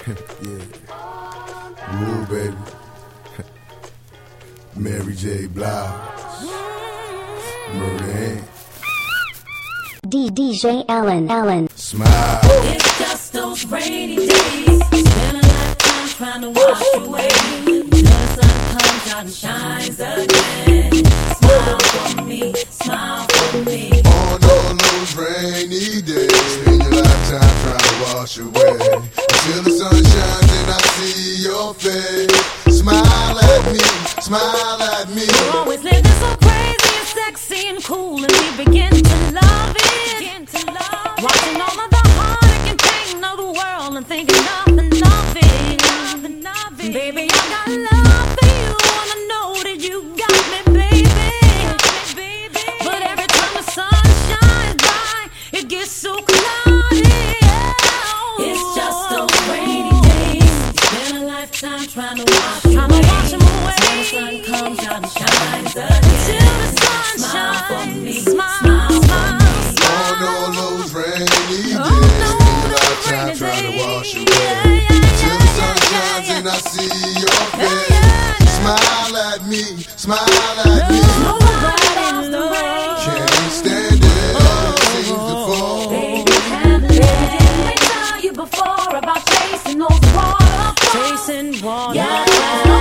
Yeah. Woo, baby. Mary J. Blige. Murray. DJ Allen. Smile. It's just those rainy days. Spend a lifetime trying to wash away. Till the sun comes out and shines again. Smile for me, smile for me. On all those rainy days, spend your lifetime trying to wash away. Until the sun shines and I see your face. Smile at me, smile at me. You're always living so crazy and sexy and cool, and we begin to love it. Watching all of the heartache and pain of the world and thinking nothing of it. Baby, I got love for you and I know that you got me, baby. But every time the sun shines bright, it gets so cloudy. It's just those rainy days. Spend a lifetime trying to wash them away. Till the sun comes out and shines again. Till the sun shines. For me. Smile for me. On all those rainy days, spend your lifetime trying to wash away. Till the sun shines and I see your face. Smile at me, smile at me. Can't stand it, it seems to fall. Baby, didn't I tell you before about chasing those waterfalls? Chasing waterfalls.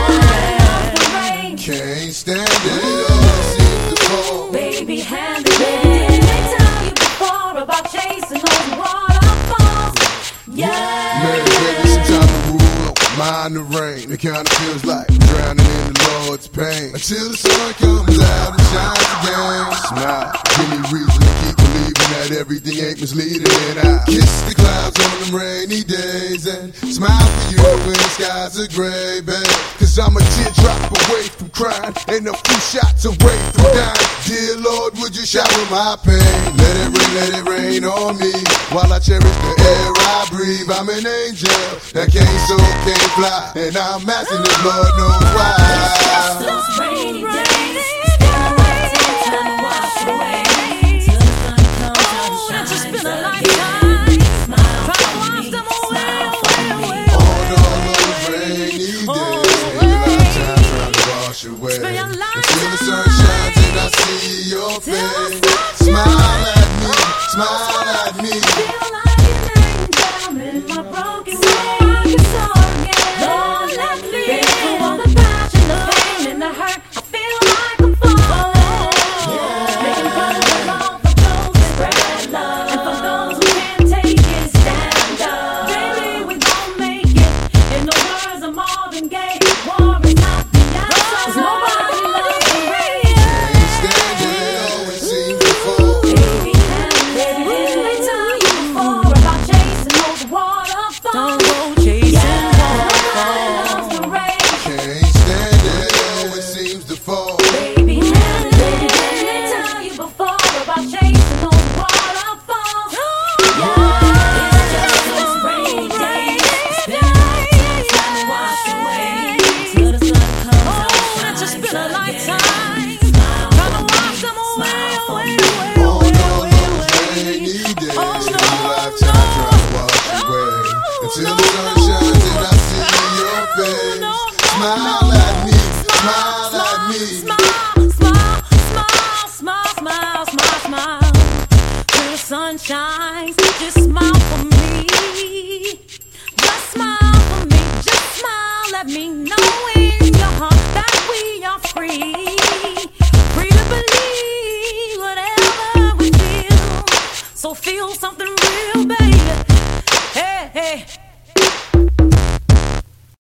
Can't stand it, it seems to fall. Baby, didn't I tell you before about chasing those waterfalls? Yeah. Mary, baby, sometimes the rule don't mind the rain. It kinda feels like drowning in the Lord's pain. Until the sun comes out and shines again. Smile, give me reason to keep believing that everything ain't misleading. And I kiss the clouds on them rainy days and smile for you when the skies are gray, babe. Cause I'm a teardrop away from crying and a few shots away from dying. Dear Lord, would you shower my pain? Let it rain on me while I cherish the air I breathe. I'm an angel that can't soar, can't fly, and I'm asking the Lord knows why. Those rainy days, spend a lifetime trying to wash away. Till the sun comes out and shines again. Smile for me, smile for me. On all those rainy days, spend your lifetime trying to wash away. Until the sun shines and I see your face. Smile at me, smile at me. Feel like an angel in my broken soul. I can soar again. Lord, let me feel all the passion, the pain, and the hurt. I feel like I'm falling. Making brothers along for those who spread love, and for those who can't take it, stand up. Baby, we gon' make it. In the words of Marvin Gaye, war is not the answer. 'Cause nobody loves the rain. Can't stand it, always seems to fall. Baby, didn't I tell you before about chasing those waterfalls? Don't go chasing waterfalls. The rain. Can't stand it, always seems to fall. Baby, didn't I tell you before about chasing those waterfalls? It's just those rainy days. Spend a lifetime trying to wash away. Till the sun comes out and shines again. Smile for me, smile for me. On all those rainy days, spend your lifetime trying to wash away. Until the sun shines and I see your face. Smile at me, smile at me. Smile. Till the sun shines, just smile for me. Just smile for me, just smile at me. Know in your heart that we are free. Free to believe whatever we feel. So feel something real, baby. Hey.